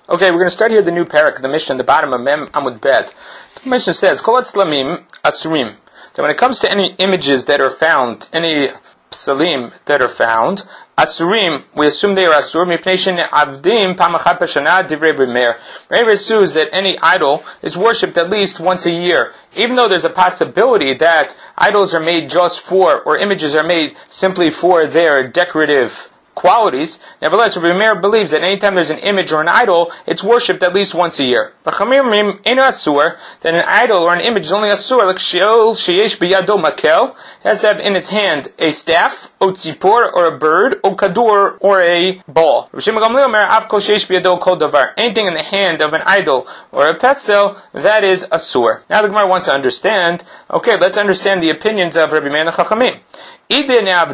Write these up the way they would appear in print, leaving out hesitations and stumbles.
Okay, we're going to start here the new parak, the Mishnah, the bottom of Mem Amud Bet. The Mishnah says, Kol Atzlamim Asurim. So when it comes to any images that are found, any psalim that are found, Asurim, we assume they are Asur, Mipnei Avdim Pamachat Pashana Divrei B'Meir. Meir assumes that any idol is worshipped at least once a year. Even though there's a possibility that idols are made just for, or images are made simply for their decorative qualities, nevertheless, Rabbi Meir believes that anytime there's an image or an idol, it's worshipped at least once a year. That an idol or an image is only asur, like sheyesh biyado makel, has to have in its hand a staff, o tzipor, or a bird, o kadur, or a ball. Anything in the hand of an idol or a pesel, that is asur. Now the Gemara wants to understand, okay, let's understand the opinions of Rabbi Meir and the Chachamim. If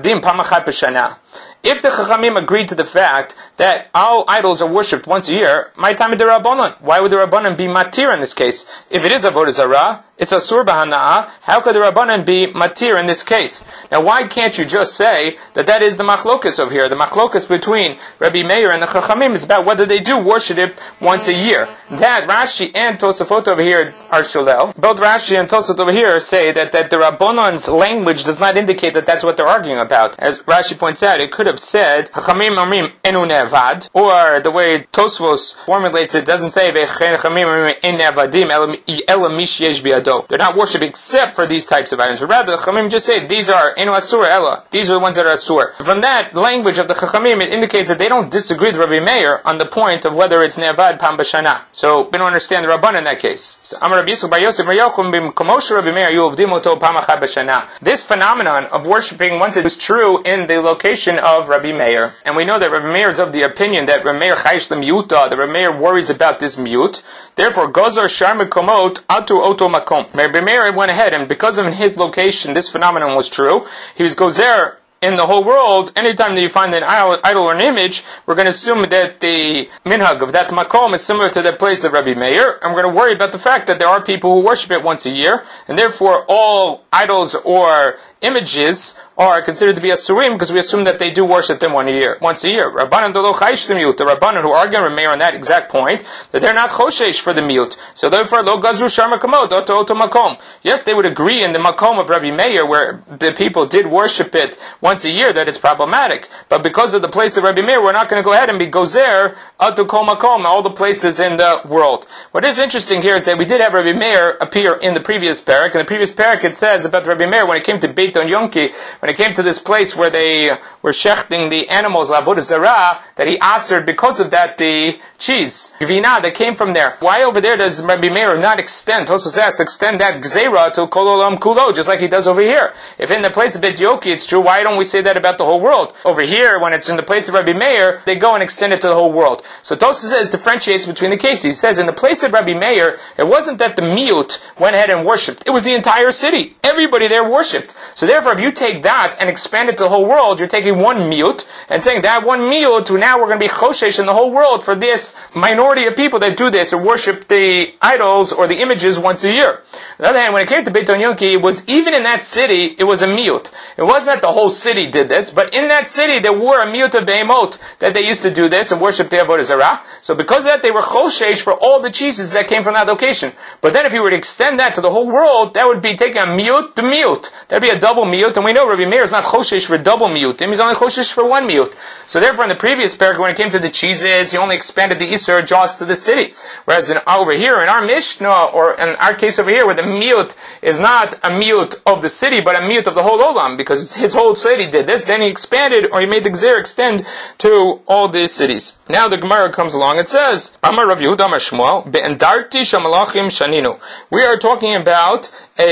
the Chachamim agreed to the fact that all idols are worshipped once a year, my time of the Rabbanon. Why would the Rabbanon be matir in this case? If it is avodah zarah, it's asur b'hana'ah. How could the Rabbanon be matir in this case? Now, why can't you just say that is the machlokas over here? The machlokas between Rabbi Meir and the Chachamim is about whether they do worship it once a year. That Rashi and Tosafot over here are sholel. Both Rashi and Tosafot over here say that the Rabbanon's language does not indicate that that's what they're arguing about. As Rashi points out, it could have said Chachamim amrim enu nevad, or the way Tosfos formulates it doesn't say Chachamim amrim en nevadim ela mish yesh biado. They're not worshipped except for these types of items. But rather, the Chachamim just say these are enu asur ela. These are the ones that are asur. From that language of the Chachamim, it indicates that they don't disagree with Rabbi Meir on the point of whether it's nevad pam b'shana. So we don't understand the Rabban in that case. So, Amar Rabbi Yisrael bar Yosef bar Yochum b'mkomosh Rabbi Meir yuvdim oto pam achad b'shana. This phenomenon of worshiping once it was true in the location of Rabbi Meir. And we know that Rabbi Meir is of the opinion that Rabbi Meir chayish l'miuta, that Rabbi Meir worries about this mute. Therefore, gozar shar mekomot atu oto makom. Rabbi Meir went ahead, and because of his location, this phenomenon was true. He was gozer in the whole world. Anytime that you find an idol or an image, we're going to assume that the minhag of that makom is similar to the place of Rabbi Meir, and we're going to worry about the fact that there are people who worship it once a year, and therefore all idols or images are considered to be asurim because we assume that they do worship them once a year. Rabbanan dolo chayish l'miut, the Rabbanan who argue with Meir on that exact point, that they're not choshesh for the miut. So therefore, lo gazru shar makamot, oto makom. Yes, they would agree in the makom of Rabbi Meir where the people did worship it once a year that it's problematic. But because of the place of Rabbi Meir, we're not going to go ahead and be gozer atu kol makom, all the places in the world. What is interesting here is that we did have Rabbi Meir appear in the previous parak. In the previous parak it says about Rabbi Meir when it came to Beit On Yonki, when it came to this place where they were shechting the animals, avodah zarah, that he asered because of that the cheese, gvina, that came from there. Why over there does Rabbi Meir not extend, Tosfos asks, extend that gzeira to kol olam kulo, just like he does over here? If in the place of Beit Yoki it's true, why don't we say that about the whole world? Over here, when it's in the place of Rabbi Meir, they go and extend it to the whole world. So Tosfos says, differentiates between the cases. He says, in the place of Rabbi Meir, it wasn't that the miut went ahead and worshipped. It was the entire city. Everybody there worshipped. So therefore, if you take that and expand it to the whole world, you're taking one miut and saying that one miut, now we're going to be choshesh in the whole world for this minority of people that do this or worship the idols or the images once a year. On the other hand, when it came to Beit On Yonki, it was even in that city, it was a miut. It wasn't that the whole city did this, but in that city there were a miut of behemoth that they used to do this and worship the avodah zarah. So because of that, they were choshesh for all the cheeses that came from that location. But then if you were to extend that to the whole world, that would be taking a miut to miut. That would be a double miut, and we know Rabbi Meir is not choshesh for double miutim, he's only choshesh for one miut. So therefore in the previous parak, when it came to the cheeses, he only expanded the Isur just to the city. Whereas over here, in our Mishnah, or in our case over here, where the miut is not a miut of the city, but a miut of the whole olam, because his whole city did this, then he expanded, or he made the gzer extend to all the cities. Now the Gemara comes along, it says, Amar Rav Yehuda Amar Shmuel, Be'endarti Shamalachim Shaninu. We are talking about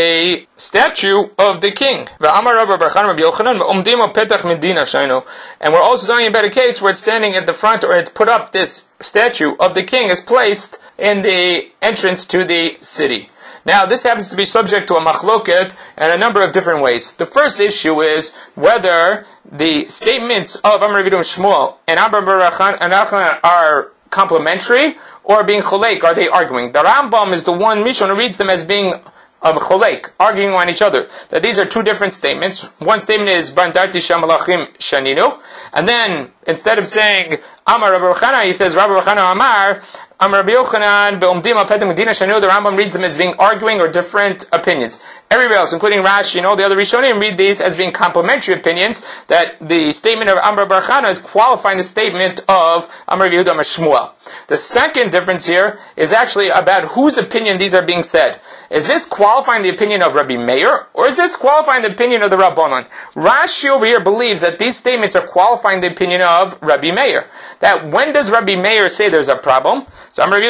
a statue of the king. And we're also talking about a case where it's standing at the front, or it's put up, this statue of the king is placed in the entrance to the city. Now, this happens to be subject to a machloket in a number of different ways. The first issue is whether the statements of Amar Rabbi Shmuel and Amar Barachan are complementary or being cholek. Are they arguing? The Rambam is the one Rishon who reads them as being cholek, arguing on each other. That these are two different statements. One statement is Bandarti Shamalachim Shaninu, and then instead of saying Amar Rabbi Yochanan, he says Rabbi Yochanan Amar Rabbi Yochanan be'omdim al petem medina shanu. The Rambam reads them as being arguing or different opinions. Everybody else, including Rashi and all the other Rishonim, read these as being complementary opinions. That the statement of Amar Rabbi Yochanan is qualifying the statement of Amar Rabbi Yehuda Amar Shmuel. The second difference here is actually about whose opinion these are being said. Is this qualifying the opinion of Rabbi Meir, or is this qualifying the opinion of the Rabbanon? Rashi over here believes that these statements are qualifying the opinion of Rabbi Meir. That when does Rabbi Meir say there's a problem? So when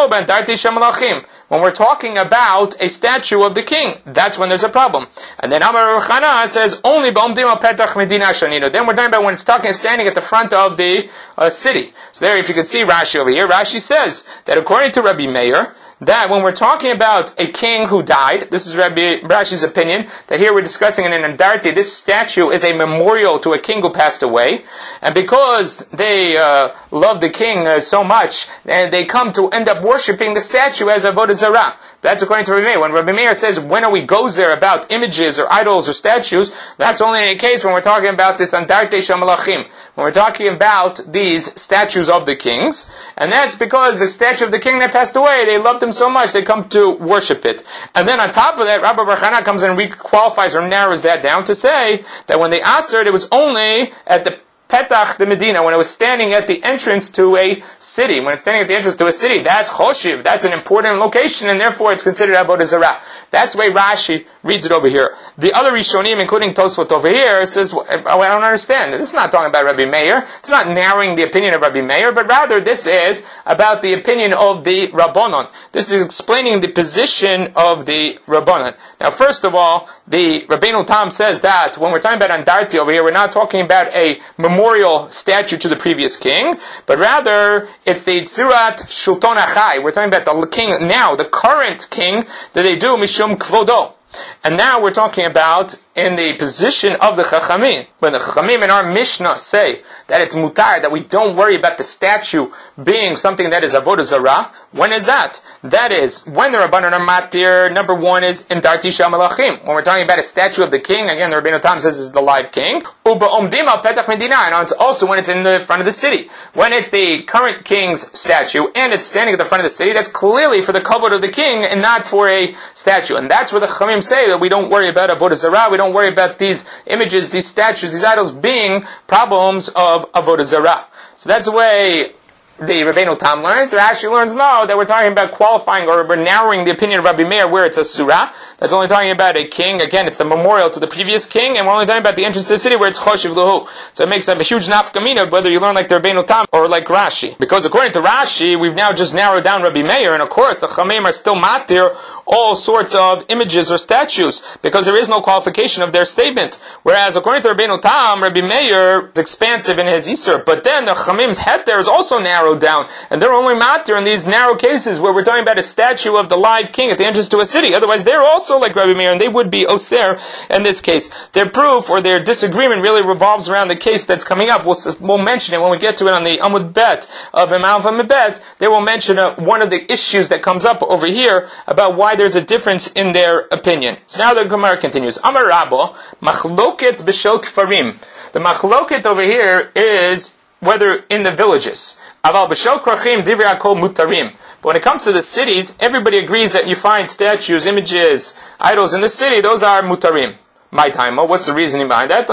we're talking about a statue of the king, that's when there's a problem. And then Amar Rabbi Yochanan says only then we're talking about when it's standing at the front of the city. So there, if you could see Rashi over here, Rashi says that according to Rabbi Meir, that when we're talking about a king who died, this is Rashi's opinion, that here we're discussing in an Andarti, this statue is a memorial to a king who passed away, and because they love the king so much, and they come to end up worshipping the statue as Avodah Zarah. That's according to Rabbi Meir. When Rabbi Meir says, when we goes there about images or idols or statues, that's only in a case when we're talking about this Andarte Shamalachim, when we're talking about these statues of the kings, and that's because the statue of the king that passed away, they loved him so much, they come to worship it. And then on top of that, Rabbi Bar Chana comes and requalifies or narrows that down to say that when they answered, it was only at the Petach de Medina, when it was standing at the entrance to a city. When it's standing at the entrance to a city, that's Choshiv, that's an important location, and therefore it's considered Avodah Zarah. That's the way Rashi reads it over here. The other Rishonim, including Tosfot over here, says, I don't understand. This is not talking about Rabbi Meir. It's not narrowing the opinion of Rabbi Meir, but rather this is about the opinion of the Rabbanon. This is explaining the position of the Rabbanon. Now, first of all, the Rabbeinu Tam says that when we're talking about Andarti over here, we're not talking about a memorial statue to the previous king, but rather it's the Tzirat Shulton Achai. We're talking about the king now, the current king that they do Mishum Kvodo. And now we're talking about in the position of the Chachamim. When the Chachamim in our Mishnah say that it's mutar, that we don't worry about the statue being something that is Avodah Zarah, when is that? That is when the Rabbanan are matir. Number one is in Darti Shamalachim. When we're talking about a statue of the king, again the Rabbeinu Tam says is the live king. Uba Omdim al Petach Medina, and it's also when it's in the front of the city. When it's the current king's statue and it's standing at the front of the city, that's clearly for the kavod of the king and not for a statue. And that's where the Chachamim say that we don't worry about Avodah Zarah, we don't worry about these images, these statues, these idols being problems of Avodah Zarah. So that's the way the Rabbeinu Tam learns. Rashi learns no, that we're talking about qualifying or we're narrowing the opinion of Rabbi Meir where it's a surah. That's only talking about a king. Again, it's the memorial to the previous king, and we're only talking about the entrance to the city where it's Choshev Lahu. So it makes a huge nafkamina whether you learn like the Rabbeinu Tam or like Rashi. Because according to Rashi, we've now just narrowed down Rabbi Meir, and of course the Chamim are still matir all sorts of images or statues, because there is no qualification of their statement. Whereas according to Rabbeinu Tam, Rabbi Meir is expansive in his Isur, but then the Chamim's head there is also narrowed down, and they're only matir in these narrow cases where we're talking about a statue of the live king at the entrance to a city. Otherwise they're also like Rabbi Meir, and they would be Oser in this case. Their proof or their disagreement really revolves around the case that's coming up. We'll mention it when we get to it on the Amud Bet of Imam Amud Bet. They will mention one of the issues that comes up over here about why there's a difference in their opinion. So now the Gemara continues. Amar Rabbo, machloket b'shel kfarim. The machloket over here is whether in the villages. Aval b'shel krachim divrei hakol mutarim. But when it comes to the cities, everybody agrees that you find statues, images, idols in the city, those are mutarim. My time. Well, what's the reasoning behind that?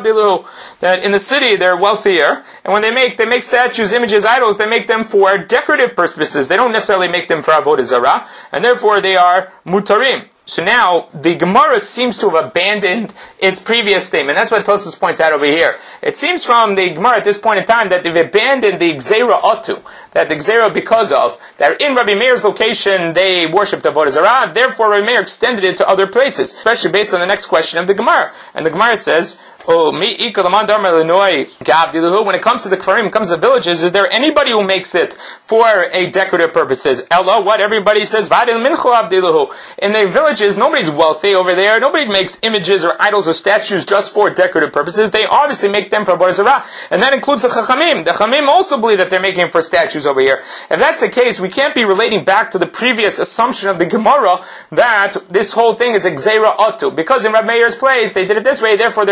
That in the city they're wealthier, and when they make statues, images, idols, they make them for decorative purposes. They don't necessarily make them for Avodah Zarah, and therefore they are mutarim. So now, the Gemara seems to have abandoned its previous statement. That's what Tosfos points out over here. It seems from the Gemara at this point in time that they've abandoned the Gzeira Otu, that the Gzeira because of, that in Rabbi Meir's location they worshipped Avodah Zarah, therefore Rabbi Meir extended it to other places, especially based on the next question of the Gemara. And the Gemara says, when it comes to the Kfarim, it comes to the villages, is there anybody who makes it for a decorative purposes? Ella, what everybody says, in the villages, nobody's wealthy over there, nobody makes images or idols or statues just for decorative purposes. They obviously make them for Avodah Zarah, and that includes the Chachamim. The Chachamim also believe that they're making for statues over here. If that's the case, we can't be relating back to the previous assumption of the Gemara that this whole thing is a Gzeira Otu, because in Rabbi Meir's place, they did it this way, therefore there goes over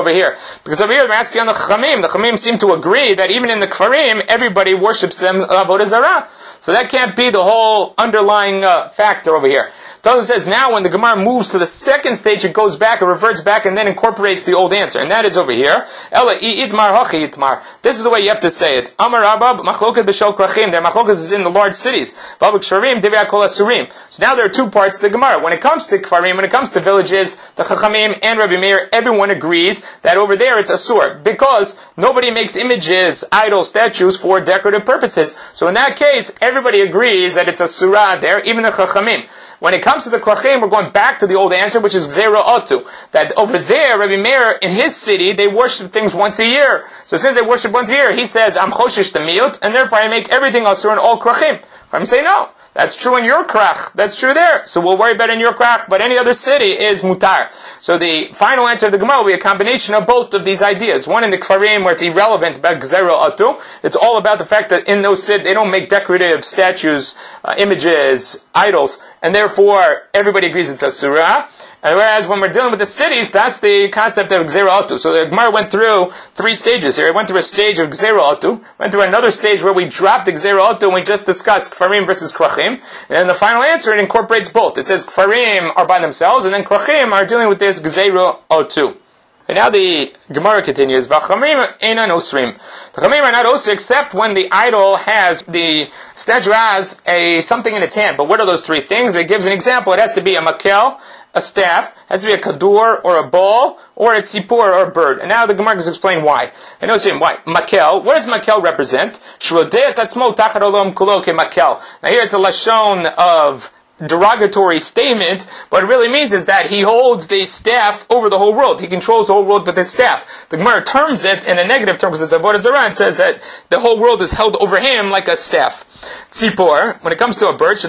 over here? Because over here they're asking on the Chachamim. The Chachamim seem to agree that even in the Kfarim, everybody worships them Avodah Zarah. So that can't be the whole underlying factor over here. Tosfos says now when the Gemara moves to the second stage, it goes back, it reverts back, and then incorporates the old answer. And that is over here. Ela itmar hachi itmar. This is the way you have to say it. Amar Rabba machloket b'shel krachim. Their machloket is in the large cities. Vavik sharim devei kol asurim. So now there are two parts to the Gemara. When it comes to Kfarim, when it comes to villages, the Chachamim and Rabbi Meir, everyone agrees that over there it's asur, because nobody makes images, idols, statues for decorative purposes. So in that case, everybody agrees that it's asurah there, even the Chachamim. When it comes to the Krachim, we're going back to the old answer, which is Gzeira Otu. That over there, Rabbi Meir, in his city, they worship things once a year. So since they worship once a year, he says, I'm Choshish Tamiyot, and therefore I make everything asur in all Krachim. I'm saying no. That's true in your krach. That's true there. So we'll worry about in your krach, but any other city is mutar. So the final answer of the Gemara will be a combination of both of these ideas. One in the Kfarim where it's irrelevant about Gzera Atu. It's all about the fact that in those cities they don't make decorative statues, images, idols, and therefore everybody agrees it's a surah. And whereas when we're dealing with the cities, that's the concept of Gzeira Atu. So the Gemara went through three stages here. It went through a stage of Gzeira Atu, went through another stage where we dropped the Gzeira Atu and we just discussed Kfarim versus Krachim. And then the final answer, it incorporates both. It says Kfarim are by themselves, and then Krachim are dealing with this Gzeira Atu. And now the Gemara continues, V'chamim einan osrim. The Chamim are not osir except when the idol has, the statue has something in its hand. But what are those three things? It gives an example. It has to be a makel, a staff, has to be a kadur or a ball, or a tzipor or a bird. And now the Gemara is explain why. And osrim, why? Makel. What does makel represent? Shrodeh tatzmo tachad olam kulo ke makel. Now here it's a lashon of derogatory statement, what it really means is that he holds the staff over the whole world. He controls the whole world with his staff. The Gemara terms it in a negative term because it's Avodah Zarah and says that the whole world is held over him like a staff. Tzipor, when it comes to a bird,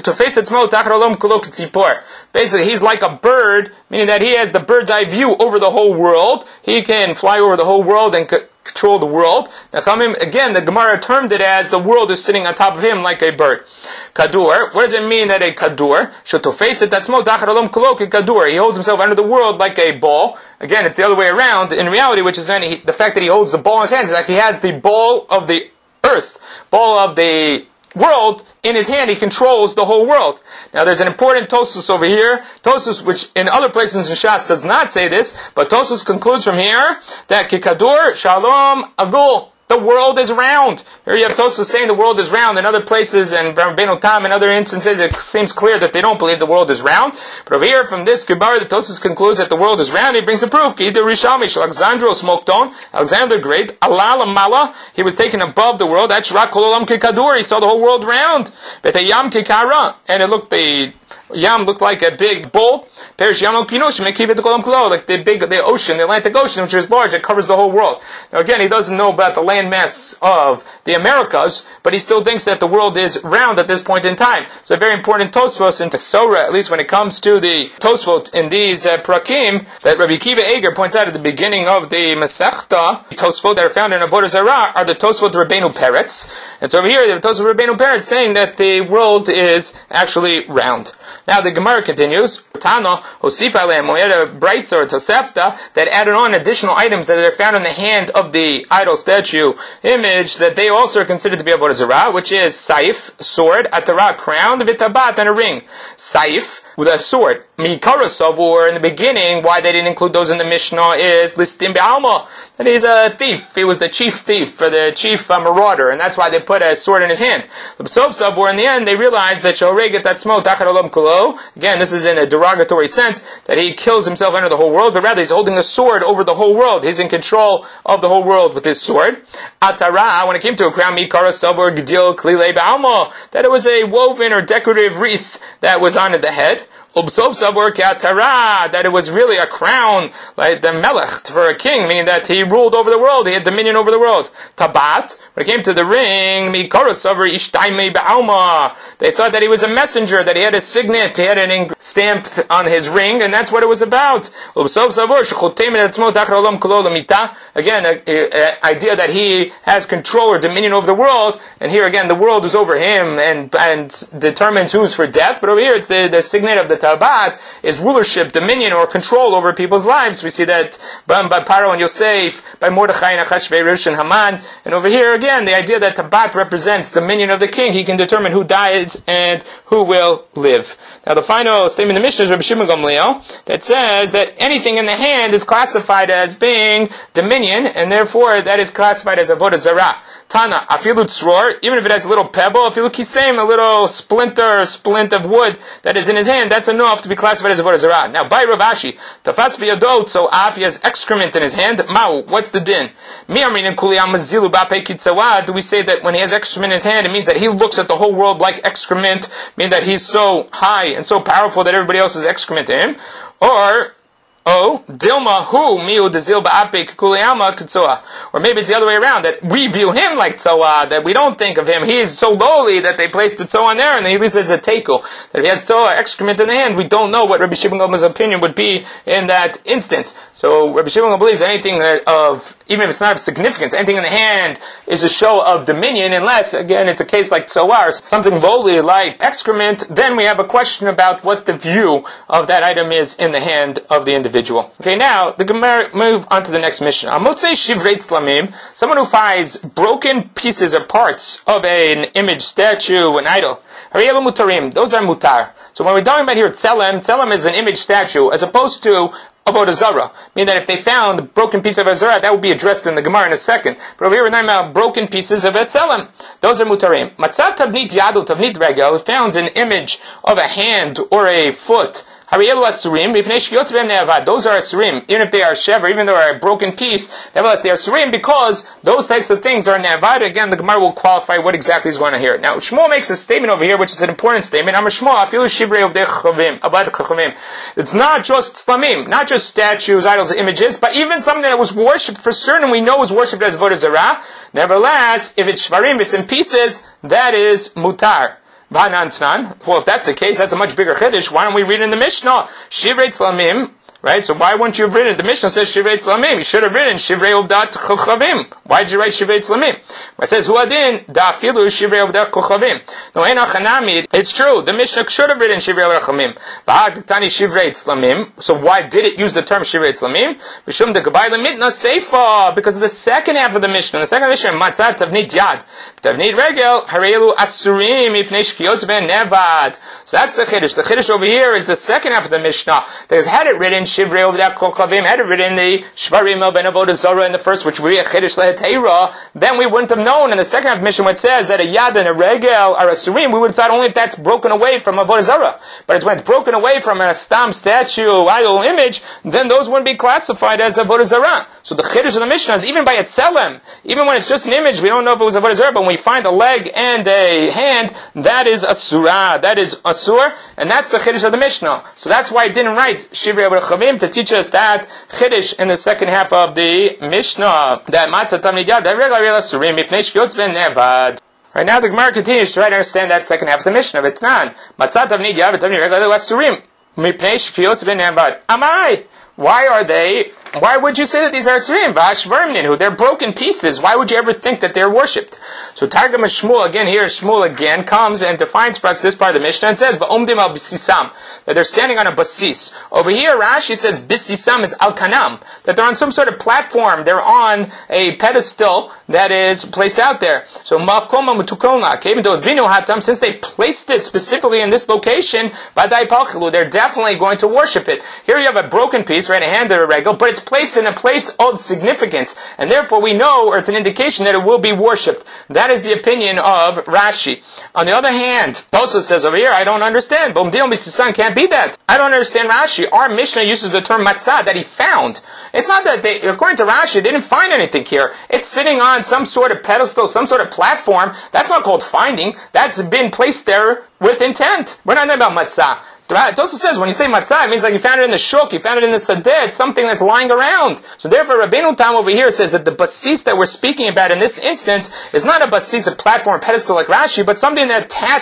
basically he's like a bird, meaning that he has the bird's eye view over the whole world. He can fly over the whole world and control the world. Again, the Gemara termed it as the world is sitting on top of him like a bird. Kadur, what does it mean that a kadur? He holds himself under the world like a ball. Again, it's the other way around in reality, which is the fact that he holds the ball in his hands is like he has the ball of the earth, ball of the world in his hand. He controls the whole world. Now there's an important Tosfos over here. Tosfos, which in other places in Shas does not say this, but Tosfos concludes from here that Kikadur Shalom Agul. The world is round. Here you have Tosfos saying the world is round. In other places, and Rabbeinu Tam, in other instances, it seems clear that they don't believe the world is round. But over here, from this Gemara, the Tosfos concludes that the world is round. He brings a proof. Either Rishami, Alexandros Mokton, Alexander the Great, Allah Mala, he was taken above the world. That's Shrak Kololam Kikadur. He saw the whole world round. Betayam Kikara, and it looked the Yam looked like a big bowl. Perish Yam Okinosh, like the ocean, the Atlantic Ocean, which is large, it covers the whole world. Now again, he doesn't know about the land mass of the Americas, but he still thinks that the world is round at this point in time. So a very important Tosfos into Sora, at least when it comes to the Tosfot in these Prakim, that Rabbi Kiva Eger points out at the beginning of the Masechta, Tosfot that are found in Avodah Zarah are the Tosfot Rabbeinu Peretz. And so over here, the Tosfot Rabbeinu Peretz saying that the world is actually round. Now the Gemara continues, Tana, Hosif Alem, we had a Braisa or Tosefta that added on additional items that are found in the hand of the idol statue image that they also are considered to be Avodah Zarah, which is Saif, sword, Atara, crown, Vitabat, and a ring. Saif, with a sword. Mikara Savur, in the beginning, why they didn't include those in the Mishnah is Listim Be'alma, that he's a thief. He was the chief thief, or the chief marauder, and that's why they put a sword in his hand. The B'sov Savur, in the end, they realized that Shoreget Tatzmo Tachar Olam Kulo, again, this is in a derogatory sense, that he kills himself under the whole world, but rather he's holding a sword over the whole world. He's in control of the whole world with his sword. Atara, when it came to a crown, Mikara Savur Gdil Klile Be'alma, that it was a woven or decorative wreath that was on the head. Ubsov Savur Ke'atara, that it was really a crown, like the melech, for a king, meaning that he ruled over the world, he had dominion over the world. Tabat, when it came to the ring, Mikara Savur Ishtaimei Ba'alma, they thought that he was a messenger, that he had a signet, he had an stamp on his ring, and that's what it was about. Ubsov Savur Shechotem Etzmo Tachar Olam Kolo Lamita, again, an idea that he has control or dominion over the world, and here again, the world is over him, and determines who's for death, but over here it's the signet of the that Tabat is rulership, dominion, or control over people's lives. We see that by Paro and Yosef, by Mordechai and Achashverosh and Haman. And over here again, the idea that Tabat represents dominion of the king. He can determine who dies and who will live. Now the final statement in the Mishnah is Rabbi Shimon Gamliel that says that anything in the hand is classified as being dominion, and therefore that is classified as avodah zarah. Tana, afilu tzror, even if it has a little pebble, afilu kisem, a little splint of wood that is in his hand, that's enough to be classified as avodah zarah. Now by Rav Ashi, tafas biyadot, so af, he has excrement in his hand. Mau, what's the din? Mi amrin kuliyam mazilu ba'pei kitzawa. Do we say that when he has excrement in his hand, it means that he looks at the whole world like excrement, meaning that he's so high and so powerful that everybody else is excrement to him? Or Dilma hu miu dezil ba'apik kuliyama kitzoa. Or maybe it's the other way around, that we view him like tzoa, that we don't think of him. He is so lowly that they placed the tzoa on there, and then he leaves it as a tekel. That if he has tzoa, excrement in the hand, we don't know what Rabbi Shimon Gamliel's opinion would be in that instance. So Rabbi Shimon Gamliel believes anything even if it's not of significance, anything in the hand is a show of dominion, unless, again, it's a case like tzoa, or something lowly like excrement, then we have a question about what the view of that item is in the hand of the individual. Okay, now the Gemara move on to the next Mishnah. Amotzei shivrei tzlamim, someone who finds broken pieces or parts of an image, statue, an idol. Hariyelu mutarim, those are mutar. So when we're talking about here tzelem is an image statue, as opposed to avodah zarah, meaning that if they found a broken piece of avodah zarah, that would be addressed in the Gemara in a second. But over here we're talking about broken pieces of tzelem. Those are mutarim. Matzat tavnit yadu tavnit regel, found an image of a hand or a foot. Hariyelu asurim, those are asurim, even if they are shever, even though they are a broken piece, nevertheless they are asurim because those types of things are nevad. Again, the Gemara will qualify what exactly is going on here. Now, Shmuel makes a statement over here, which is an important statement. It's not just slamim, not just statues, idols, images, but even something that was worshipped for certain, we know was worshipped as avodah zarah. Nevertheless, if it's shvarim, if it's in pieces, that is mutar. Well, if that's the case, that's a much bigger chiddush. Why don't we read in the Mishnah? Shivrei tzlamim, right? So why wouldn't you have written? The Mishnah says Shivrei tzlamim. You should have written Shivrei obdat chochavim. Why did you write Shivrei tzlamim? It says Huadin da'afilu Shivrei obdat chochavim. No, enachanami. It's true. The Mishnah should have written Shivrei rachamim. V'ha'tani Shivrei tzlamim. So why did it use the term Shivrei tzlamim? V'shum de'gabai lemitna seifa, because of the second half of the Mishnah. The second Mishnah, matzat tavnit yad, tavnit regel, harelu asurim ipnei shkiyot ben nevad. So that's the chiddush. The chiddush over here is the second half of the Mishnah that has had it written Shivrei obdat chochavim, had it written the shvarim el ben avodah zarah in the first, which would be a chiddush lehetera. Then we wouldn't have known in the second half of the Mishnah when it says that a yad and a regel are asurim. We would have thought only if that's broken away from avodah zarah. But it's when it's broken away from a stam statue, idol, image, then those wouldn't be classified as avodah zarah. So the chiddush of the Mishnah is even by a tzelem, even when it's just an image, we don't know if it was avodah zarah, but when we find a leg and a hand, that is asura, that is asur, and that's the chiddush of the Mishnah. So that's why it didn't write Shivrei Rechavim to teach us that chiddush in the second half of the Mishnah, that matzah tamid yad regular asurim mipnei shkiyot ben nevad. Right now the Gemara continues to try to understand that second half of the Mishnah. V'tnan matzah tamid yad tamid regular asurim mipnei shkiyot ben nevad. Amai. Why would you say that these are tzrim? V'ashvarmninu, they're broken pieces. Why would you ever think that they're worshipped? So Targum Shmuel, again here, Shmuel again comes and defines for us this part of the Mishnah and says, V'omdim al bisisam, that they're standing on a basis. Over here, Rashi says bisisam is al kanam, that they're on some sort of platform, they're on a pedestal that is placed out there. So Makoma mutukona, Kevin hatam, since they placed it specifically in this location, Vadai palchilu, they're definitely going to worship it. Here you have a broken piece, right, a hand or a regal, but it's placed in a place of significance, and therefore we know, or it's an indication that it will be worshipped. That is the opinion of Rashi. On the other hand, Tosfos says over here, I don't understand. Bomdion b'sisan can't be that. I don't understand Rashi. Our Mishnah uses the term matzah, that he found. It's not that they, according to Rashi, they didn't find anything here. It's sitting on some sort of pedestal, some sort of platform. That's not called finding. That's been placed there with intent. We're not talking about matzah. It also says when you say matzah, it means like you found it in the shuk, you found it in the sadeh, it's something that's lying around. So therefore, Rabbeinu Tam over here says that the basis that we're speaking about in this instance is not a basis, a platform, a pedestal like Rashi, but something that attached to the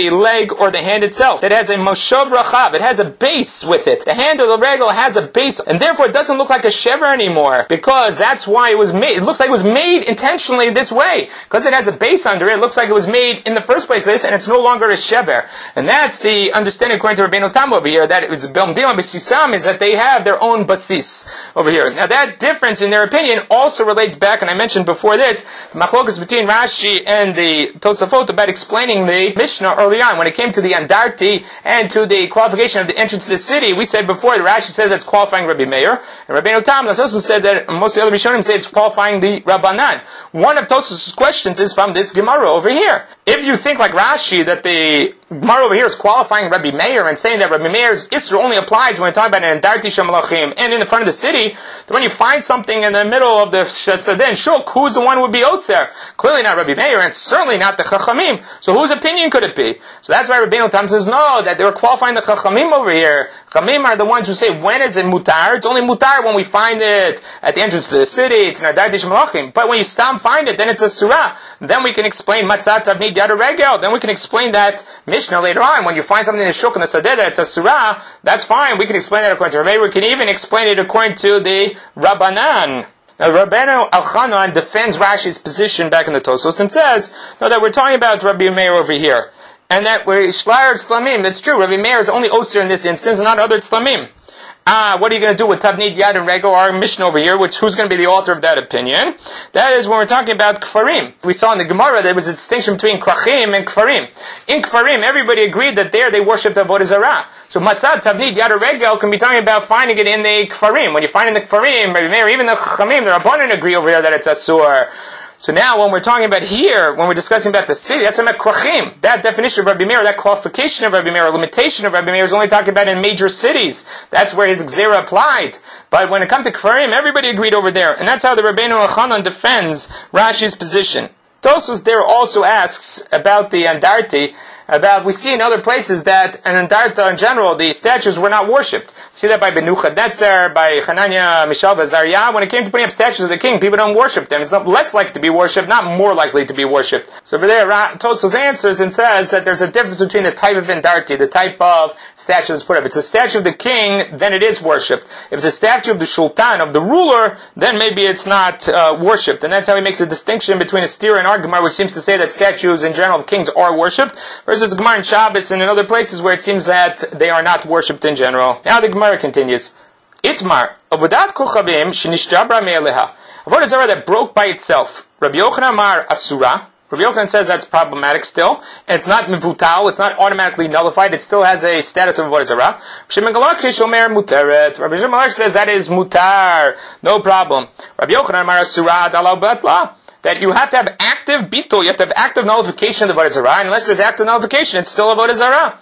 the leg or the hand itself. It has a moshav rachav. It has a base with it. The hand or the regel has a base, and therefore it doesn't look like a shever anymore, because that's why it was made. It looks like it was made intentionally this way, because it has a base under it. It looks like it was made in the first place this, and it's no longer a shever. And that's the understanding according to Rabbeinu Tam over here, that it's Belmdima B'sisam, is that they have their own basis over here. Now that difference in their opinion also relates back, and I mentioned before this, the machlokas between Rashi and the Tosafot about explaining the Mishnah early on. When it came to the Andarti and to the qualification of the entrance to the city, we said before that Rashi says that's qualifying Rabbi Meir, and Rabbeinu Tam also said that most of the other Rishonim say it's qualifying the Rabbanan. One of Tosafot's questions is from this Gemara over here. If you think like Rashi that the Gemara over here is qualifying Rabbi Meir and saying that Rabbi Meir's Isra only applies when we're talking about an Andarti Shamalachim and in the front of the city, then when you find something in the middle of the Shetzadeh and Shuk, who's the one who would be Oser? Clearly not Rabbi Meir, and certainly not the Chachamim. So whose opinion could it be? So that's why Rabbeinu Tam says no, that they were qualifying the Chachamim over here. Chachamim are the ones who say, when is it mutar? It's only mutar when we find it at the entrance to the city, it's an Andarti Shamalachim. But when you find it, then it's a surah. Then we can explain Matzat Avnid Yad Regel. Then we can explain that Mishnah later on. When you find something in the Shuk and the Sadeh that it's a surah, that's fine. We can explain that according to Rabbi. We can even explain it according to the Rabbanan. Now, Rabbeinu Elchanan defends Rashi's position back in the Tosfos and says, no, that we're talking about Rabbi Meir over here. And that we're Shlar Tzlamim. That's true. Rabbi Meir is only Osir in this instance and not other Tzlamim. What are you going to do with Tabnid Yad and Regel, our Mishnah over here, who's going to be the author of that opinion? That is when we're talking about Kfarim. We saw in the Gemara there was a distinction between Krachim and Kfarim. In Kfarim, everybody agreed that there they worshipped Avodah Zarah. So Matzat, Tabnid Yad and Regel can be talking about finding it in the Kfarim. When you find in the Kfarim, even the Chamim, the Rabbanan agree over here that it's Asur. So now when we're talking about here, when we're discussing about the city, that's about Krachim. That definition of Rabbi Meir, that qualification of Rabbi Meir, limitation of Rabbi Meir is only talking about in major cities. That's where his Gzera applied. But when it comes to Kfarim, everybody agreed over there. And that's how the Rabbeinu Elchanan defends Rashi's position. Tosfos there also asks about the Andarti, we see in other places that an Andarta in general, the statues were not worshipped. We see that by Benuchadnezzar, by Hananiah, Mishael, Azariah. When it came to putting up statues of the king, people don't worship them. It's not less likely to be worshipped, not more likely to be worshipped. So over there, Tosfos answers and says that there's a difference between the type of Andarti, the type of statue that's put up. If it's a statue of the king, then it is worshipped. If it's a statue of the Sultan, of the ruler, then maybe it's not worshipped. And that's how he makes a distinction between a stira and our Gemara, which seems to say that statues in general of kings are worshipped, versus the Gemara in Shabbos and in other places where it seems that they are not worshipped in general. Now the Gemara continues. Itmar, avodat kochavim shenishtabra me'eleha. Avodah zarah that broke by itself. Rabbi Yochanan Amar Asura. Rabbi Yochanan says that's problematic still, and it's not mivutal, it's not automatically nullified, it still has a status of avodah zarah. Shimon Galakri shomer muteret. Rabbi Shimon says that is mutar, no problem. Rabbi Yochanan Amar Asura dalau batla. That you have to have active bitul, you have to have active nullification of Avodah Zarah. Unless there's active nullification, it's still Avodah Zarah.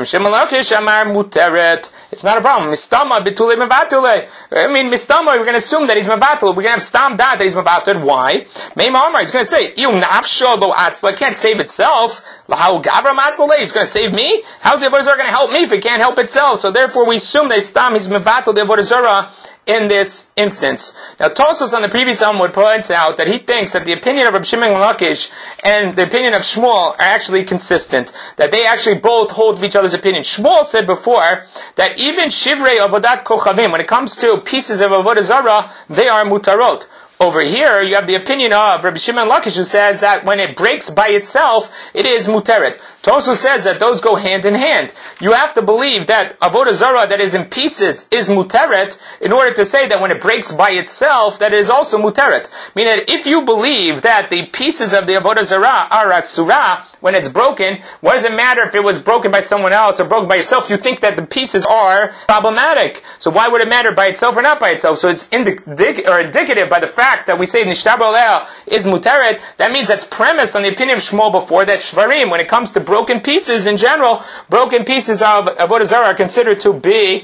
It's not a problem. Mistama bitule mevatule. Mistama, we're going to assume that he's mevatul. We're going to have stam dat that he's mevatul. Why? Meima Amar, he's going to say, it can't save itself. He's going to save me? How's the Avodah Zarah going to help me if it can't help itself? So therefore we assume that stam he's mevatul the Avodah Zarah in this instance. Now Tosfos on the previous Amud points out that he thinks that the opinion of Rabbi Shimon Lakish and the opinion of Shmuel are actually consistent, that they actually both hold of each other's opinion. Shmuel said before that even Shivrei Avodat Kochavim, when it comes to pieces of Avodah Zarah, they are mutarot. Over here, you have the opinion of Rabbi Shimon Lakish, who says that when it breaks by itself, it is muteret. Tosfos says that those go hand in hand. You have to believe that Avodah Zarah that is in pieces is muteret in order to say that when it breaks by itself, that it is also muteret. Meaning that if you believe that the pieces of the Avodah Zarah are asura, when it's broken, what does it matter if it was broken by someone else or broken by yourself? You think that the pieces are problematic. So why would it matter by itself or not by itself? So it's indicative by the fact that we say Nishtabra Leha is muteret. That means that's premised on the opinion of Shmuel before, that Shvarim, when it comes to broken pieces in general, broken pieces of Avodah Zarah are considered to be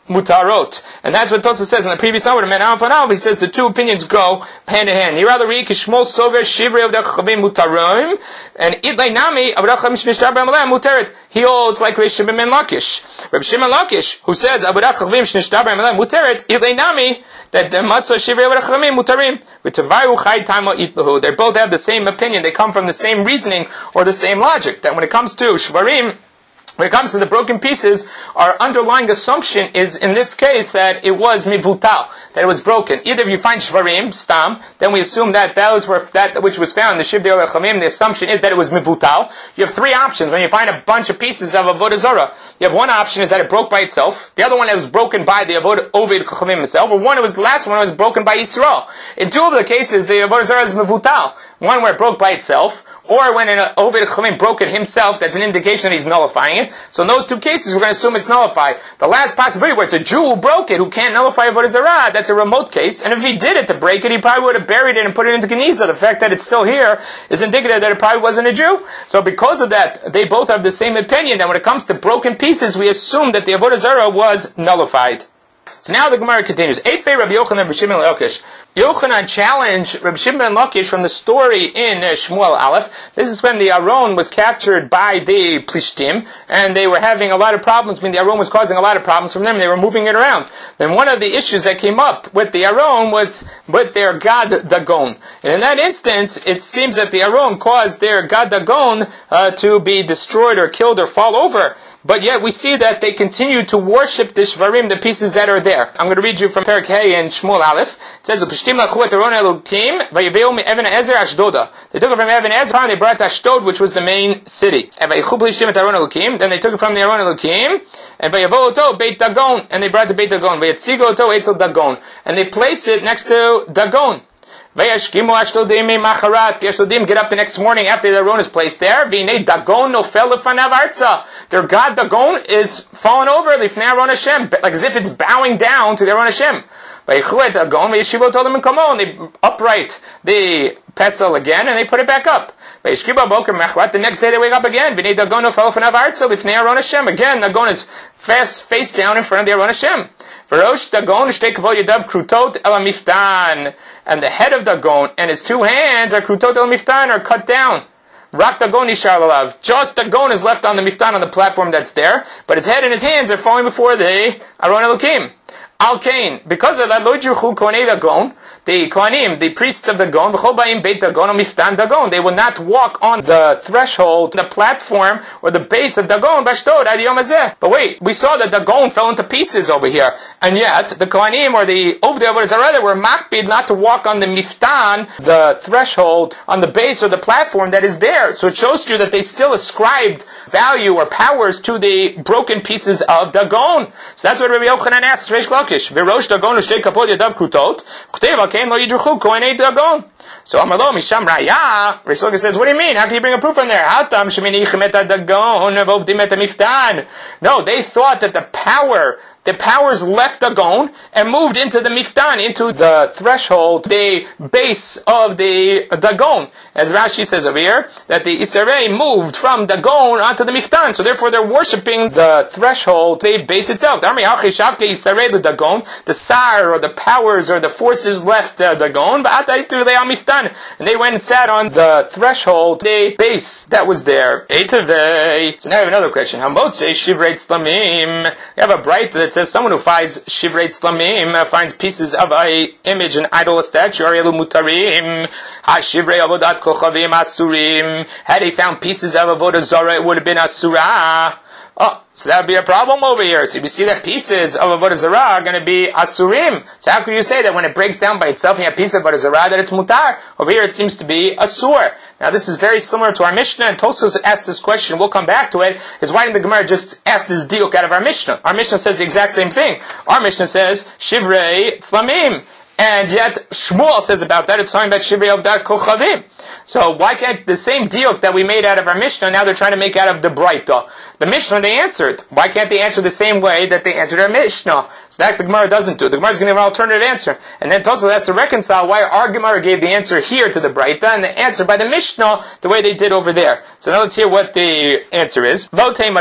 mutarot. And that's what Tosfos says in the previous hour. He says the two opinions go hand in hand. Shmuel sover shivrei of the chachamim mutarim, and idlei nami of the chachamim shnishtar b'amalei mutaret. He holds like Reb Shimon ben Lakish. Reb Shimon Lakish, who says of the chachamim shnishtar b'amalei mutaret, idlei nami, that the matzah shivrei of the chachamim mutarim. V'tavayu chai taimo itlahu. They both have the same opinion. They come from the same reasoning or the same logic. That when it comes to shvarim, when it comes to the broken pieces, our underlying assumption is, in this case, that it was mivutal, that it was broken. Either if you find shvarim, stam, then we assume that those were that which was found in the Shivrei Rechamim. The assumption is that it was mivutal. You have three options when you find a bunch of pieces of avodah zarah. You have one option is that it broke by itself. The other one that was broken by the Oved Chachamim himself. Or one, it was the last one was broken by Yisrael. In two of the cases, the avodah zarah is mivutal. One where it broke by itself, or when an Oved Chachamim broke it himself, that's an indication that he's nullifying it. So in those two cases, we're going to assume it's nullified. The last possibility where it's a Jew who broke it, who can't nullify avodah zarah, that's a remote case. And if he did it to break it, he probably would have buried it and put it into Geniza. The fact that it's still here is indicative that it probably wasn't a Jew. So because of that, they both have the same opinion that when it comes to broken pieces, we assume that the avodah zarah was nullified. So now the Gemara continues. Eitfei Rabbi Yochanan Rabbi Shimon ben Lakish. Yochanan challenged Rabbi Shimon ben Lakish from the story in Shmuel Aleph. This is when the Aron was captured by the Plishtim, and they were having a lot of problems. I mean, the Aron was causing a lot of problems from them, and they were moving it around. Then one of the issues that came up with the Aron was with their God Dagon. And in that instance, it seems that the Aron caused their God Dagon to be destroyed or killed or fall over. But yet we see that they continue to worship the shvarim, the pieces that are there. I'm going to read you from Perek Hey in Shmuel Aleph. It says, they took it from Even Ezer and they brought to Ashdod, which was the main city. Then they took it from the Aron Elokim, and Beit Dagon, and they brought to Beit Dagon. And they placed it next to Dagon. The Ashdodim get up the next morning after the Aron is placed there. Their God Dagon is fallen over lifnei Aron Hashem, like as if it's bowing down to the Aron Hashem. They upright the pesel again and they put it back up. The next day they wake up again. Again, Dagon is face down in front of the Aron Hashem. And the head of Dagon and his two hands are krutot el miftan, are cut down. Rak Dagon nishar lalav. Just Dagon is left on the miftan, on the platform that's there, but his head and his hands are falling before the Aron Elokim. Al Kain, because of that, lo yirchu kohanei Dagon, the Kohanim, the priests of Dagon, v'chol ba'im beit Dagon or miftan Dagon, they will not walk on the threshold, the platform, or the base of Dagon, b'ashdod, ad yom hazeh. But wait, we saw that Dagon fell into pieces over here, and yet, the Kohanim, or the Ovdei Avodah Zarah, were makpid not to walk on the miftan, the threshold, on the base or the platform that is there. So it shows to you that they still ascribed value or powers to the broken pieces of Dagon. So that's what Rabbi Yochanan asks, Reish Lakish. V'rosh Dagon u'shtei kapot yadav krutot, so Amalo Misham Raya, Reish Lakish says, what do you mean? How can you bring a proof on there? No, they thought that the powers left Dagon and moved into the miftan, into the threshold, the base of the Dagon. As Rashi says over here, that the Isarei moved from Dagon onto the miftan, so therefore they're worshipping the threshold, the base itself. The sar, or the powers, or the forces left Dagon, and they went and sat on the threshold, the base that was there. So now I have another question. You have a bright that says someone who finds shivrei tzlamim, finds pieces of a image, an idol, a statue, arielu mutarim, ha-shivrei avodat kochavim asurim. Had he found pieces of avodah zarah, it would have been asura. Oh, so that would be a problem over here. So we see that pieces of avodah zarah are going to be asurim. So how could you say that when it breaks down by itself and you have pieces of avodah zarah that it's mutar? Over here it seems to be asur. Now this is very similar to our Mishnah, and Tosfos asks this question, we'll come back to it, is why didn't the Gemara just ask this diuk out of our Mishnah? Our Mishnah says the exact same thing. Our Mishnah says, shivrei tzlamim. And yet, Shmuel says about that, it's talking about Shivrei Avdat Kochavim. So why can't the same diuk that we made out of our Mishnah, now they're trying to make out of the Braita? The Mishnah, they answered. Why can't they answer the same way that they answered our Mishnah? So that the Gemara doesn't do. The Gemara is going to give an alternative answer. And then Tosfos has to reconcile why our Gemara gave the answer here to the Braita and the answer by the Mishnah the way they did over there. So now let's hear what the answer is. Don't say the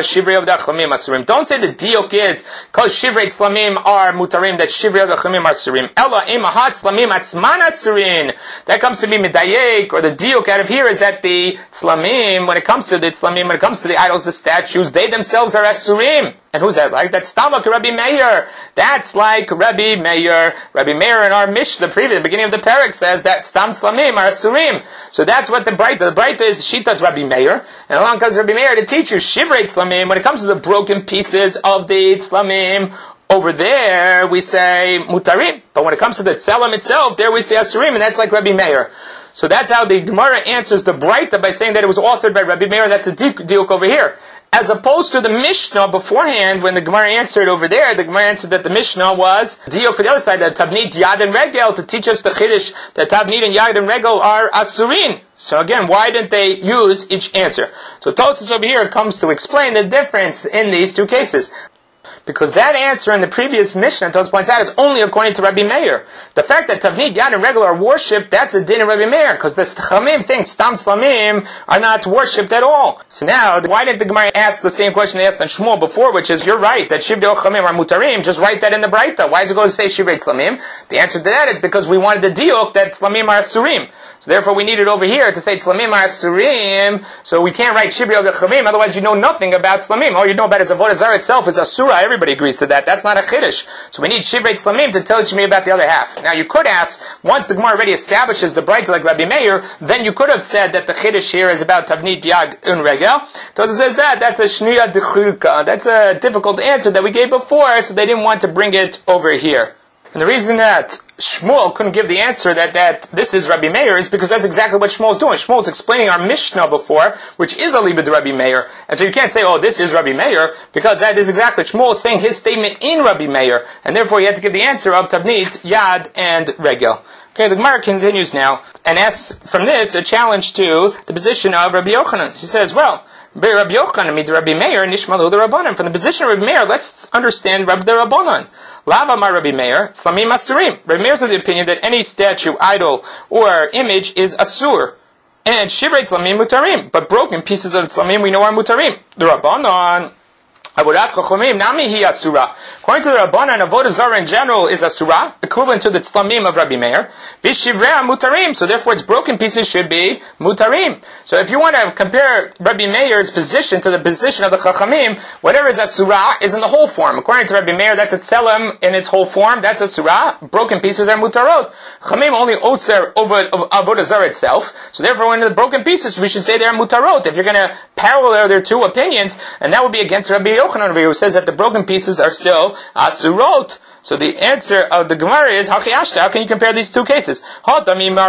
diuk is, because Shivrei Tzlamim are mutarim, that Shivrei Avdat Chachamim are surim. Ella imahat Tzlamim atzman asurin. That comes to be medayek, or the diuk out of here is that the Tzlamim, when it comes to the Tzlamim, when it comes to the idols, the statues, they themselves are asurim. And who's that like? That's Tamak Rabbi Meir. That's like Rabbi Meir. Rabbi Meir in our Mishnah, the beginning of the parak, says that Stam Tzlamim are asurim. So that's what the Braita is Shitat Rabbi Meir. And along comes Rabbi Meir to teach you Shivrei Tzlamim. When it comes to the broken pieces of the Tzlamim, over there we say mutarim. But when it comes to the tzelem itself, there we say asurim, and that's like Rabbi Meir. So that's how the Gemara answers the Braita by saying that it was authored by Rabbi Meir. That's the diuk over here. As opposed to the Mishnah beforehand, when the Gemara answered over there, the Gemara answered that the Mishnah was diuk for the other side, that Tavnit, Yad, and Regel, to teach us the Chiddush, that Tavnit and Yad and Regel are asurin. So again, why didn't they use each answer? So Tosfos over here comes to explain the difference in these two cases. Because that answer in the previous Mishnah, Tosfos points out, is only according to Rabbi Meir. The fact that Tavnit, Yad, and Regel are worshipped, that's a din of Rabbi Meir, because the Chachamim think Stam Tzlamim are not worshipped at all. So now, why didn't the Gemara ask the same question they asked on Shmuel before, which is, you're right, that Shivrei Chachamim are mutarim, just write that in the Braita. Why does it go to say Shivrei Tzlamim? The answer to that is because we wanted the diuk that Tzlamim are asurim. So therefore we need it over here to say Tzlamim are asurim, so we can't write Shivrei Chachamim, otherwise you know nothing about Tzlamim. All you know about is Avodah Zarah itself is asura. Everybody agrees to that. That's not a chiddush. So we need Shivrei Tzlamim to tell me about the other half. Now you could ask, once the Gemara already establishes the Braita like Rabbi Meir, then you could have said that the chiddush here is about Tavnit, Yad, and Regel. So it says that's a shniya dechuka. That's a difficult answer that we gave before, so they didn't want to bring it over here. And the reason that Shmuel couldn't give the answer that this is Rabbi Meir is because that's exactly what Shmuel's doing. Shmuel's explaining our Mishnah before, which is a libud Rabbi Meir. And so you can't say, oh, this is Rabbi Meir, because that is exactly, Shmuel is saying his statement in Rabbi Meir. And therefore you have to give the answer of Tavnit, Yad, and Regel. Okay, the Gemara continues now, and asks from this a challenge to the position of Rabbi Yochanan. She says, well, Rabbi Yochanan means Rabbi Meir, Nishmalu the Rabbanan. From the position of Rabbi Meir, let's understand Rabbi the Rabbanan. Lava ma Rabbi Meir, Tzlamim Asurim. Rabbi Meir is of the opinion that any statue, idol, or image is Asur. And Shivrei Tzlamim Mutarim. But broken pieces of Tzlamim we know are Mutarim. The Rabbanan, Avodat Chachamim, Nami hi Asura. According to the Rabbanan, Avodah Zarah in general is Asura, equivalent to the Tzlamim of Rabbi Meir. B'Shivrea Mutarim, so therefore its broken pieces should be Mutarim. So if you want to compare Rabbi Meir's position to the position of the Chachamim, whatever is Asura is in the whole form. According to Rabbi Meir, that's a Tzelem in its whole form, that's Asura. Broken pieces are Mutarot. Chachamim only Oser over Avodah Zarah itself, so therefore when the broken pieces, we should say they are Mutarot. If you're going to parallel their two opinions, and that would be against Rabbi Yochanan, who says that the broken pieces are still Asurot. So the answer of the Gemara is, how can you compare these two cases? When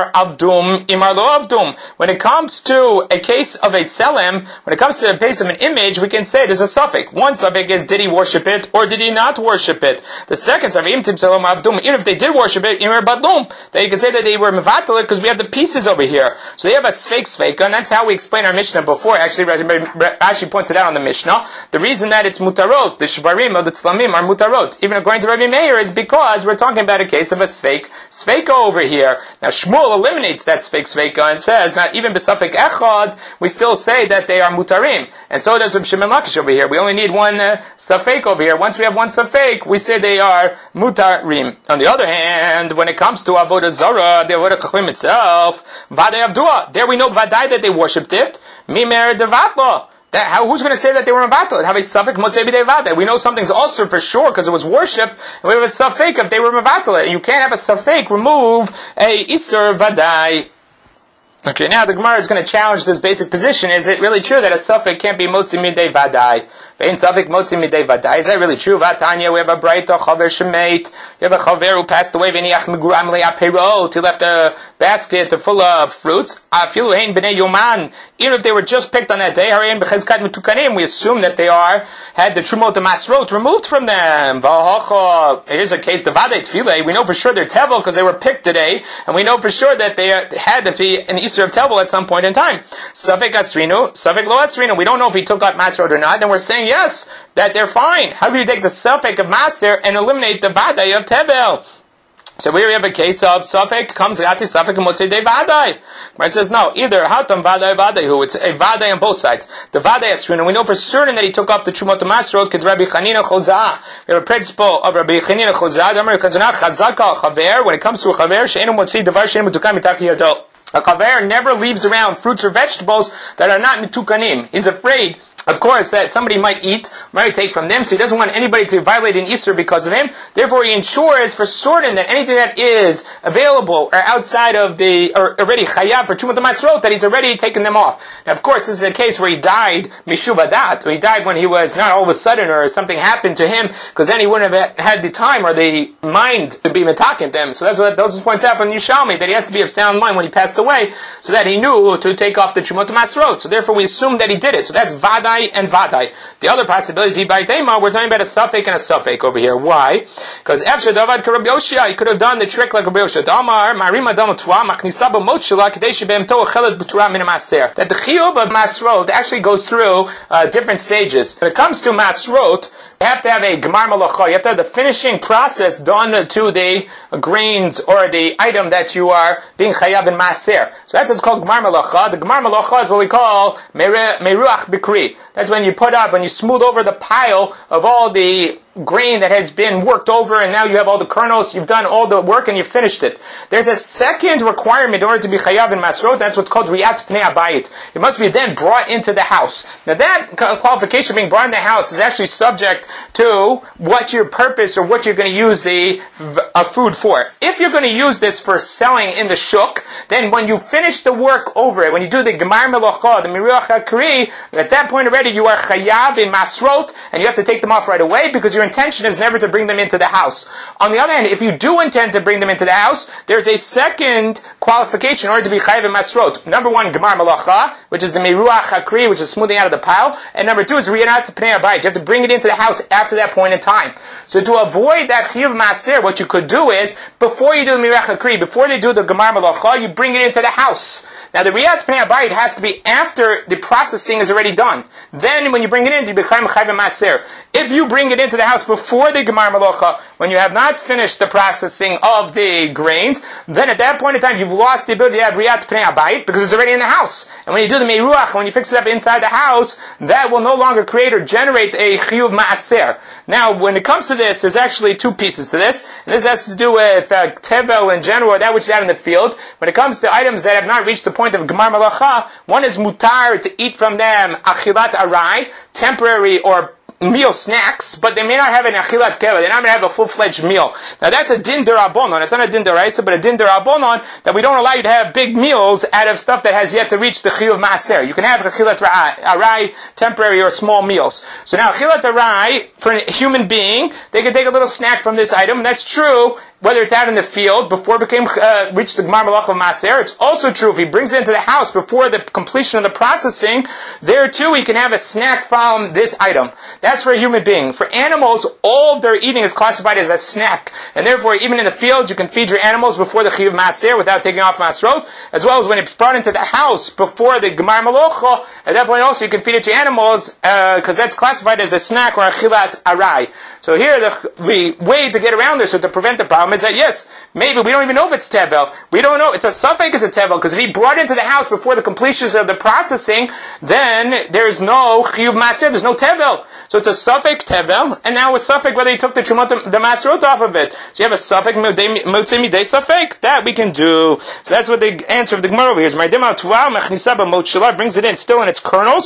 it comes to a case of a tzelem, when it comes to a case of an image, we can say there's a suffix. One suffix is, did he worship it, or did he not worship it? The second suffix, even if they did worship it, then you can say that they were mevatel because we have the pieces over here. So they have a sveika, and that's how we explain our Mishnah before. Actually, Rashi points it out on the Mishnah. The reason that it's mutarot, the shvarim of the tzlamim are mutarot, even according to Rabbi Meir, is because we're talking about a case of a sveika over here. Now Shmuel eliminates that sveika and says, not even besafek echad, we still say that they are mutarim. And so does Reb Shimon Lakish over here. We only need one safek over here. Once we have one safek, we say they are mutarim. On the other hand, when it comes to Avodah Zarah, the Avodah Chachim itself, Vadai Avdua, there we know Vadai that they worshipped it, Mimer Devatla. Who's going to say that they were mevatel? Have a suffix motzei b'dei vada. We know something's also for sure because it was worship, and we have a suffix if they were mevatel. You can't have a suffix remove a iser vadai. Okay, now the Gemara is going to challenge this basic position. Is it really true that a suffix can't be motzi midei vadai? Vein suffix motzi midei vadai. Is that really true? Vatanya, we have a braita chaver shemait. You have a chaver who passed away. V'niach meguram le'apirot. He left a basket full of fruits. Afilu hein b'nei yoman. Even if they were just picked on that day, harayin b'chezkat metukanim. We assume that they had the trumot and masrot removed from them. V'hocha. Here's a case the vadai tefillah. We know for sure they're tevel because they were picked today, and we know for sure that they had to be an of tevel at some point in time. Safek asrinu, safek lo asrinu. We don't know if he took out masrot or not. Then we're saying yes, that they're fine. How can you take the safek of maser and eliminate the vadai of tevel? So here we have a case of safek comes gati safek motzei de vadai. Where it says no, either hatam vadai vadai who it's a vadai on both sides. The vadai asrinu. We know for certain that he took up the trumot masrot. Kid Rabbi Chanina Chozah. We have a principle of Rabbi Chanina Chozah. When it comes to a chaver, she'enu motzei devar she'enu mutukam mitach yado. A kaver never leaves around fruits or vegetables that are not mitukanim. He's afraid, of course, that somebody might eat, might take from them, so he doesn't want anybody to violate an Isser because of him. Therefore, he ensures for certain that anything that is available or outside of or already chayav for Trumat Masrot, that he's already taken them off. Now, of course, this is a case where he died mishuvadat, or he died when he was not all of a sudden, or something happened to him, because then he wouldn't have had the time or the mind to be metakin them. So that's what Dosis points out from Yishalmi, that he has to be of sound mind when he passed away, so that he knew to take off the Trumat Masrot. So therefore, we assume that he did it. So that's vadai and vadai. The other possibility is Ibaitema. We're talking about a suffix and a suffix over here. Why? Because Efshad Davad Karab Yoshia, he could have done the trick like Rabbi Yoshia. Damar Marima Dam Tua Machnisa B'Mochila Kadesh B'Em Toa Chelet B'Tura Min Maser. That the chiyuv of masrot actually goes through different stages. When it comes to masrot, you have to have a gemar malacha. You have to have the finishing process done to the grains or the item that you are being chayav in maser. So that's what's called gemar malacha. The gemar malacha is what we call meruach bikri. That's when you smooth over the pile of all the grain that has been worked over, and now you have all the kernels, you've done all the work and you've finished it. There's a second requirement in order to be chayav in masrot, that's what's called riyat pnei abayit. It must be then brought into the house. Now that qualification being brought in the house is actually subject to what your purpose or what you're going to use the food for. If you're going to use this for selling in the shuk, then when you finish the work over it, when you do the gemar melocha, the miruach hakri, at that point already you are chayav in masrot, and you have to take them off right away because your intention is never to bring them into the house. On the other hand, if you do intend to bring them into the house, there's a second qualification in order to be chayav in masrot. Number one, gemar malacha, which is the meruach hakri, which is smoothing out of the pile, and number two is riyat pnei abayit. You have to bring it into the house after that point in time. So to avoid that chiyuv maser, what you could do is, before you do the meruach hakri, before they do the gemar malacha, you bring it into the house. Now the riyat pnei abayit has to be after the processing is already done. Then when you bring it in, you become chayav maser. If you bring it into the house before the gemar malacha, when you have not finished the processing of the grains, then at that point in time you've lost the ability to have riyat pnei abayit because it's already in the house. And when you do the meruach, when you fix it up inside the house, that will no longer create or generate a chiyuv maaser. Now, when it comes to this, there's actually two pieces to this. And this has to do with tevel in general, that which is out in the field. When it comes to items that have not reached the point of gemar malacha, one is mutar to eat from them achilat arai, temporary or meal snacks, but they may not have an achilat keva. They're not going to have a full-fledged meal. Now that's a din derabonon. It's not a din deraisa, but a din derabonon that we don't allow you to have big meals out of stuff that has yet to reach the chiyuv maaser. You can have achilat arai, temporary or small meals. So now achilat arai, for a human being, they can take a little snack from this item, and that's true whether it's out in the field before it reached the gemar malach of maaser. It's also true if he brings it into the house before the completion of the processing. There too, he can have a snack from this item. That's for a human being. For animals, all of their eating is classified as a snack, and therefore, even in the field, you can feed your animals before the chiyuv maaser without taking off masrot, as well as when it's brought into the house before the gemar malacha. At that point, also you can feed it to animals because that's classified as a snack or a chilat arai. So here, the way to get around this or to prevent the problem is that yes, maybe we don't even know if it's tevel. We don't know. It's a suffix, it's a tevel, because if he brought it into the house before the completion of the processing, then there's no chiyuv maaser, there's no tevel. So it's a suffix tevel, and now a suffix whether he took the trumot, the masrot off of it. So you have a suffix motzei midei suffix that we can do. So that's what the answer of the Gemara over here is. Brings it in still in its kernels.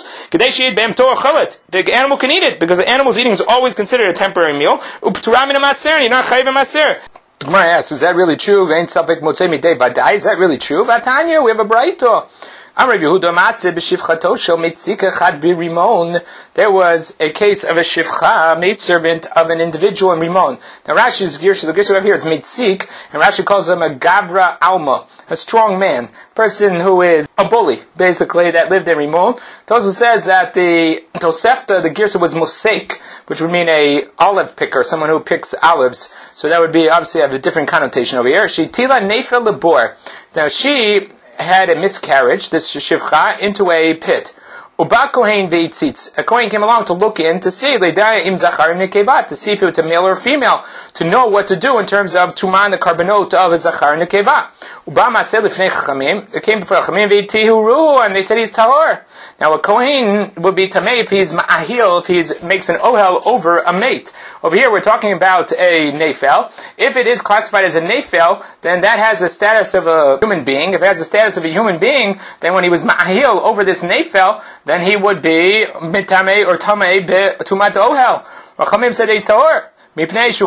The animal can eat it because the animal's eating is always considered a temporary meal. You're not chayav maser. The Gemara asks, is that really true? Is that really true? Vatanya, we have a braita. There was a case of a shivcha, maidservant of an individual in Rimon. Now Rashi's Girsha, the Girsha over here is mitzik, and Rashi calls him a gavra alma, a strong man, person who is a bully, basically, that lived in Rimon. It also says that the Tosefta, the Girsha was mosek, which would mean a olive picker, someone who picks olives. So that would be, obviously, have a different connotation over here. She tila nefel lebor. Now she had a miscarriage, this shivcha, into a pit. Uba kohen veitzitz. A kohen came along to look in to see leidaya im zachar im nekeva, to see if it's a male or a female, to know what to do in terms of tuman, the carbonot of a zachar and nekeva. Uba maseh lifnei chachamim. It came before chachamim veitihu ru, and they said he's tahor. Now a kohen would be tamei if he's ma'ahil, if he makes an ohel over a mate. Over here we're talking about a nefel. If it is classified as a nefel, then that has the status of a human being. If it has the status of a human being, then when he was ma'ahil over this nefel, then he would be mitamei or tamei tumat ohel. Rachamim said he's tahor. Because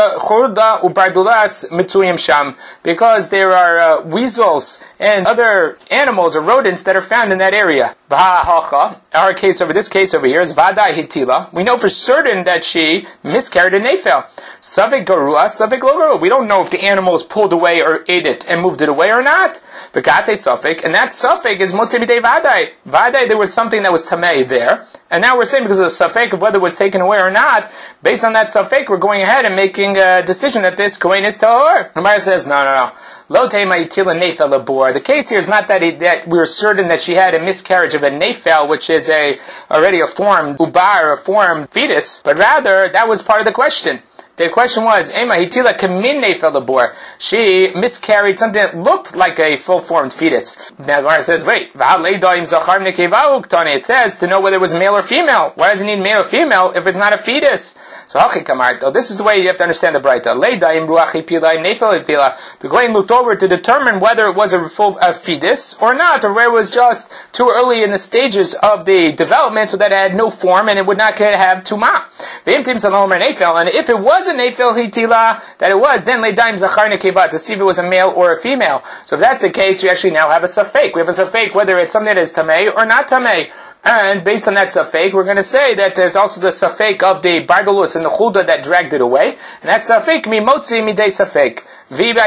there are weasels and other animals or rodents that are found in that area. Our case over this case over here is Vadai Hitila. We know for certain that she miscarried a nefel. Savik garua, savik lo garua. We don't know if the animals pulled away or ate it and moved it away or not. Bekate safik, and that safik is motzi b'dei vadai. Vadai, there was something that was tamei there, and now we're saying because of the safik of whether it was taken away or not, based on that safik, we're going ahead and making a decision that this kohen is tahor. The Gemara says, no. Lo teima itila nefel labor. The case here is not that we are certain that she had a miscarriage of a nefel, which is already a formed ubar, a formed fetus, but rather that was part of the question. The question was, Ema hitila kamin nefel labor. She miscarried something that looked like a full-formed fetus. Now the Gemara says, wait, it says to know whether it was male or female. Why does it need male or female if it's not a fetus? So this is the way you have to understand the Braita. The Kohen looked over to determine whether it was a fetus or not, or where it was just too early in the stages of the development so that it had no form and it would not have tumah. And if it was a nefel hitila, that it was, then leidaim zachar nekeva, to see if it was a male or a female. So if that's the case, we actually now have a safek. We have a safek whether it's something that is tamei or not tamei. And based on that safek, we're going to say that there's also the safek of the bardalus and the chulda that dragged it away. And that safek, mimotzi midei safek. Those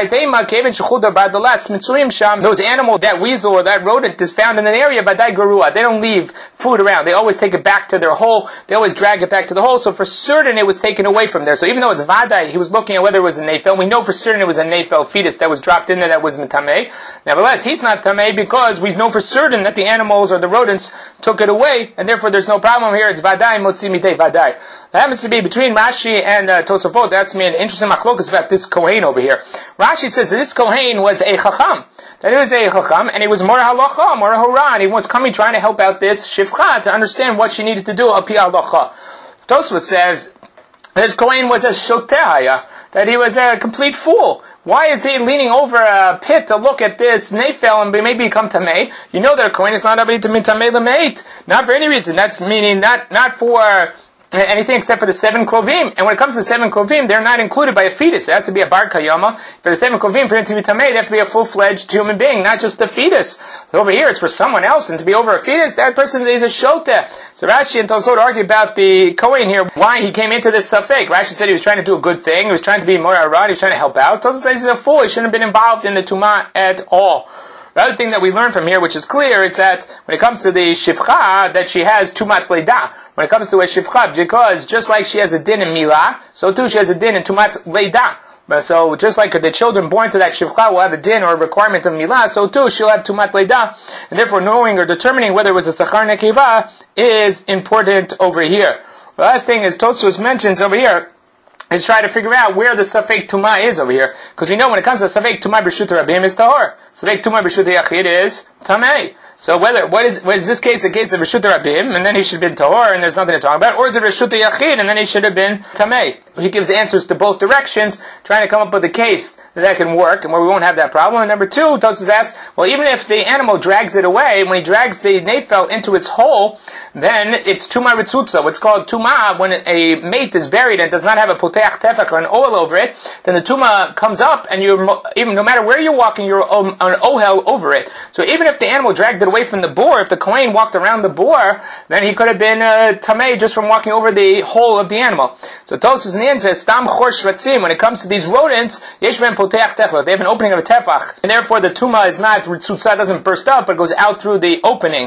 animals, that weasel or that rodent is found in an area, badai garua. They don't leave food around. They always take it back to their hole. They always drag it back to the hole. So for certain it was taken away from there. So even though it's vadai, he was looking at whether it was a nefel. We know for certain it was a nefel fetus that was dropped in there that was mitamei. Nevertheless, he's not tamei because we know for certain that the animals or the rodents took it away, and therefore there's no problem here. It's vadai, motzi mitei vadai. That happens to be between Rashi and Tosafot. That's me an interesting machlokas about this kohen over here. Rashi says that this kohen was a chacham. That he was a chacham, and he was more halacha, more hora, and he was coming trying to help out this shivcha to understand what she needed to do api halacha. Tosafot says this kohen was a shotehaya, that he was a complete fool. Why is he leaning over a pit to look at this nefel and maybe become tamei? You know that a kohen is not able to be tamei l'meit. Not for any reason. That's meaning not for anything except for the 7 krovim. And when it comes to the 7 krovim, they're not included by a fetus. It has to be a bar kayama. For the 7 krovim, for him to be tamei, they have to be a full-fledged human being, not just a fetus. Over here, it's for someone else, and to be over a fetus, that person is a shota. So Rashi and Tosot argue about the kohen here, why he came into this safek. Rashi said he was trying to do a good thing, he was trying to be more arad, he was trying to help out. Tosot says he's a fool, he shouldn't have been involved in the tumah at all. The other thing that we learn from here, which is clear, is that when it comes to the shivcha, that she has tumat leida. When it comes to a shivcha, because just like she has a din in milah, so too she has a din in tumat leida. So just like the children born to that shivcha will have a din or a requirement of milah, so too she'll have tumat leida. And therefore knowing or determining whether it was a sachar nekeva is important over here. The last thing is Tosfos mentions over here, is try to figure out where the safek tumah is over here. Because we know when it comes to safek tumah b'reshut rabim is tahor. Safek tumah b'reshut yachid is tamei. So what is this case a case of b'reshut rabim, and then he should have been tahor, and there's nothing to talk about, or is it b'reshut yachid, and then he should have been tamei? he gives answers to both directions, trying to come up with a case that can work and where we won't have that problem. And number two, Tosfos asks, well, even if the animal drags it away, when he drags the nefel into its hole, then it's tuma ritzutza. What's called tuma, when a mate is buried and does not have a poteach tefach or an oil over it, then the tuma comes up, and even no matter where you're walking, you're an ohel over it. So even if the animal dragged it away from the boar, if the kohen walked around the boar, then he could have been tamei just from walking over the hole of the animal. So Tosfos in the end says, Stam chor shratzim, when it comes to these rodents, yesh ben poteach tefach, they have an opening of a tefach, and therefore the tuma is not ritzutza, doesn't burst up, but goes out through the opening.